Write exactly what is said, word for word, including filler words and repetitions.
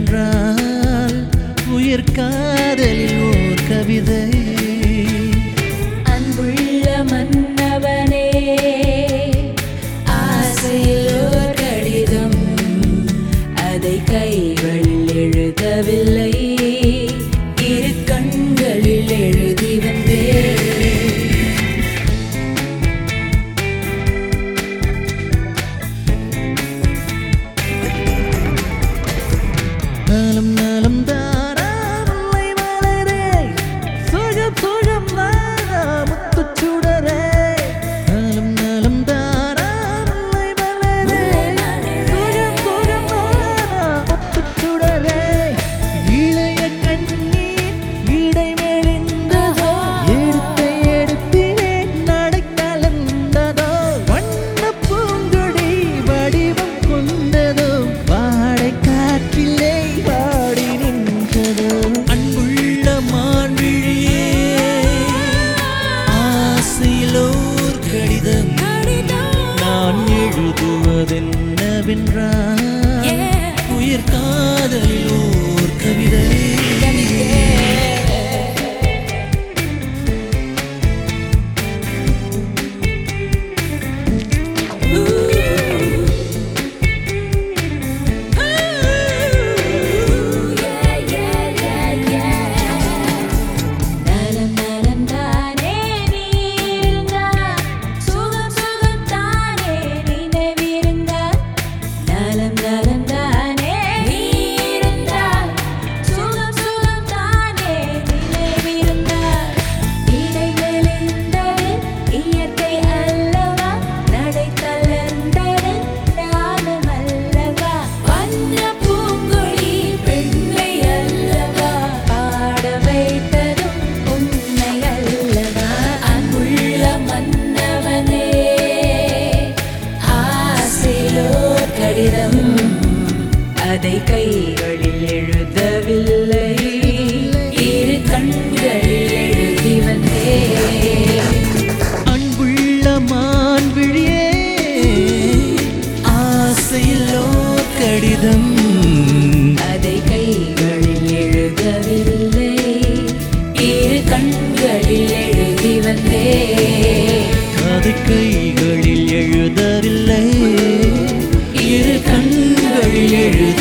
என்னவென்றால் உயிர் காதலில் ஓர் கவிதை. அன்புள்ள மன்னவனே ஆசையில் ஓர் கடிதம், அதை கைகளில் எழுதவில்லை, இரு கண்களில் எழுதி வந்தே. நலம் நலம் தாரா முல்லை மலரே, சுகம் சுகம் தாரா முத்துச் சுடரே. நலம் நலம் தாரா முல்லை மலரே, சுகம் சுகம் தாரா முத்துச் சுடரே. இளைய கண்ணீர் இடை மெலிந்ததோ, எடுத்தை எடுத்திலே நடை கலந்ததோ, வண்ணப் பூங்கொடி வடிவம் கொண்டதோ, வாடை காற்றிலே பாடி நின்றதோ. அன்புள்ள மான்விழியே ஆசையிலோர் கடிதம், நான் எழுதுவதென்னவென்றால் உயிர் காதலில் ஓர் கவிதை. நலம் நலம் தானே நீ இருந்தால், சுகம் சுகம் தானே நினைவிருந்தால். நலம் நலம் தானே நீ இருந்தால், சுகம் சுகம் தானே நினைவிருந்தால். இடை மெலிந்தது இயற்கை அல்லவா, நடை தளர்ந்தது நானும் அல்லவா. வண்ண பூங்கொடி பெண்மை அல்லவா, பாட வைத்ததும் உண்மை அல்லவா. அன்புள்ள மன்னவனே ஆசையிலோர் கடிதம், அதை கைகளில் எழுதவில்லை, இரு கண்களில் எழுதி வந்தே. அன்புள்ள மான்விழியே ஆசையிலோர் கடிதம், அதை கைகளில் எழுதவில்லை, இரு கண்களில் எழுதி வந்தே. அதை கைகளில் எழுதவில்லை, இரு கண்களில் எழுத